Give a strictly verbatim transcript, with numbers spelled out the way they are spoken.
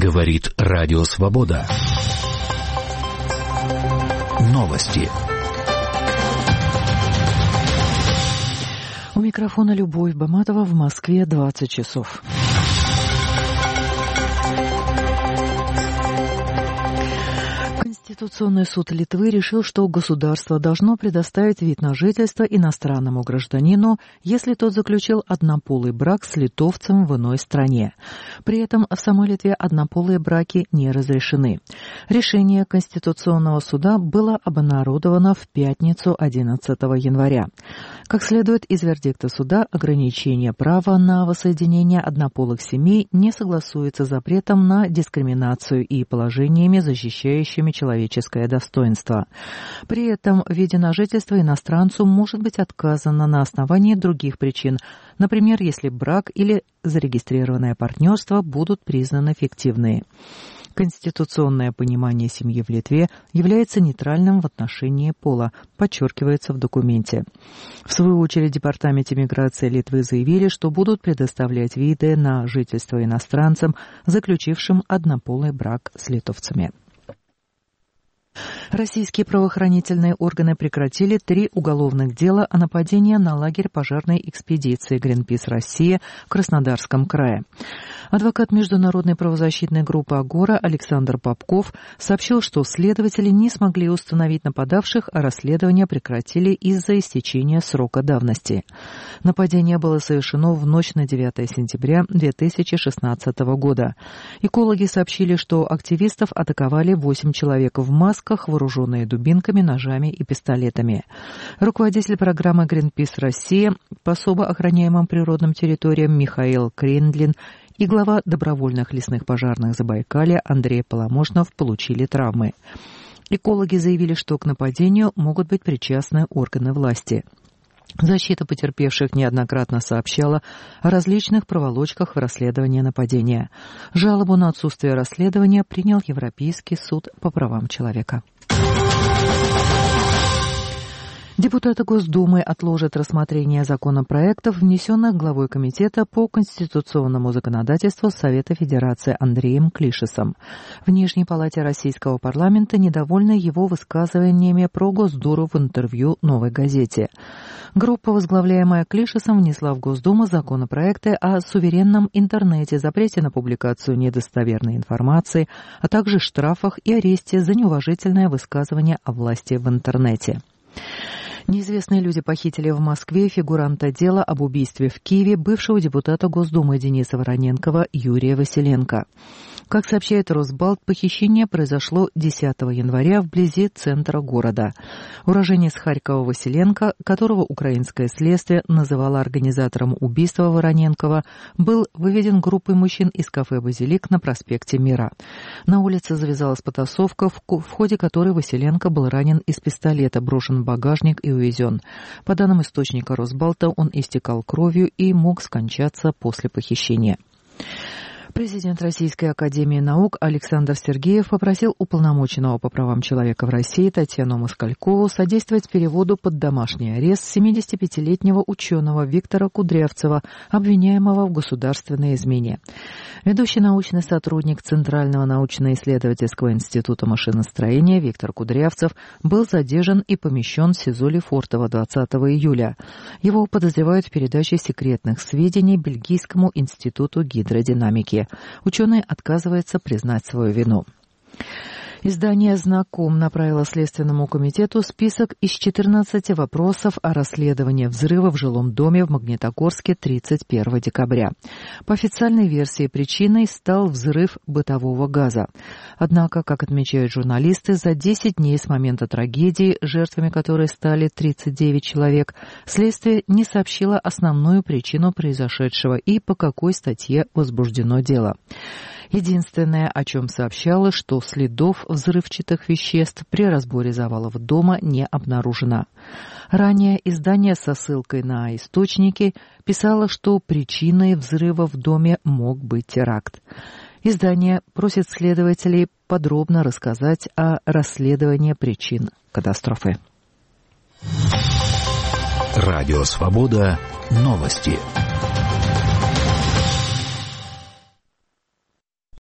Говорит Радио Свобода. Новости. У микрофона Любовь Баматова. В Москве двадцать часов. Конституционный суд Литвы решил, что государство должно предоставить вид на жительство иностранному гражданину, если тот заключил однополый брак с литовцем в иной стране. При этом в самой Литве однополые браки не разрешены. Решение Конституционного суда было обнародовано в пятницу одиннадцатого января. Как следует из вердикта суда, ограничение права на воссоединение однополых семей не согласуется с запретом на дискриминацию и положениями, защищающими человеческое достоинство. При этом в виде на жительство иностранцу может быть отказано на основании других причин, например, если брак или зарегистрированное партнерство будут признаны фиктивными. Конституционное понимание семьи в Литве является нейтральным в отношении пола, подчеркивается в документе. В свою очередь, в Департаменте миграции Литвы заявили, что будут предоставлять виды на жительство иностранцам, заключившим однополый брак с литовцами. Российские правоохранительные органы прекратили три уголовных дела о нападении на лагерь пожарной экспедиции «Гринпис Россия» в Краснодарском крае. Адвокат международной правозащитной группы «Агора» Александр Попков сообщил, что следователи не смогли установить нападавших, а расследование прекратили из-за истечения срока давности. Нападение было совершено в ночь на девятое сентября две тысячи шестнадцатого года. Экологи сообщили, что активистов атаковали восемь человек в масках, вооруженные дубинками, ножами и пистолетами. Руководитель программы «Гринпис Россия» по особо охраняемым природным территориям Михаил Крендлин и глава добровольных лесных пожарных Забайкалья Андрей Поломошнов получили травмы. Экологи заявили, что к нападению могут быть причастны органы власти. Защита потерпевших неоднократно сообщала о различных проволочках в расследовании нападения. Жалобу на отсутствие расследования принял Европейский суд по правам человека. Депутаты Госдумы отложат рассмотрение законопроектов, внесенных главой Комитета по конституционному законодательству Совета Федерации Андреем Клишесом. В Нижней палате Российского парламента недовольны его высказываниями про Госдуру в интервью «Новой газете». Группа, возглавляемая Клишесом, внесла в Госдуму законопроекты о суверенном интернете, запрете на публикацию недостоверной информации, а также штрафах и аресте за неуважительное высказывание о власти в интернете. Неизвестные люди похитили в Москве фигуранта дела об убийстве в Киеве бывшего депутата Госдумы Дениса Вороненкова Юрия Василенко. Как сообщает Росбалт, похищение произошло десятого января вблизи центра города. Уроженец Харькова Василенко, которого украинское следствие называло организатором убийства Вороненкова, был выведен группой мужчин из кафе «Базилик» на проспекте Мира. На улице завязалась потасовка, в ходе которой Василенко был ранен из пистолета, брошен в багажник и увезен. По данным источника Росбалта, он истекал кровью и мог скончаться после похищения. Президент Российской академии наук Александр Сергеев попросил уполномоченного по правам человека в России Татьяну Москалькову содействовать переводу под домашний арест семидесятипятилетнего ученого Виктора Кудрявцева, обвиняемого в государственной измене. Ведущий научный сотрудник Центрального научно-исследовательского института машиностроения Виктор Кудрявцев был задержан и помещен в СИЗО Лефортово двадцатого июля. Его подозревают в передаче секретных сведений Бельгийскому институту гидродинамики. Ученый отказывается признать свою вину. Издание «Знаком» направило Следственному комитету список из четырнадцати вопросов о расследовании взрыва в жилом доме в Магнитогорске тридцать первого декабря. По официальной версии, причиной стал взрыв бытового газа. Однако, как отмечают журналисты, за десять дней с момента трагедии, жертвами которой стали тридцать девять человек, следствие не сообщило основную причину произошедшего и по какой статье возбуждено дело. Единственное, о чем сообщалось, что следов взрывчатых веществ при разборе завалов дома не обнаружено. Ранее издание со ссылкой на источники писало, что причиной взрыва в доме мог быть теракт. Издание просит следователей подробно рассказать о расследовании причин катастрофы. Радио Свобода. Новости.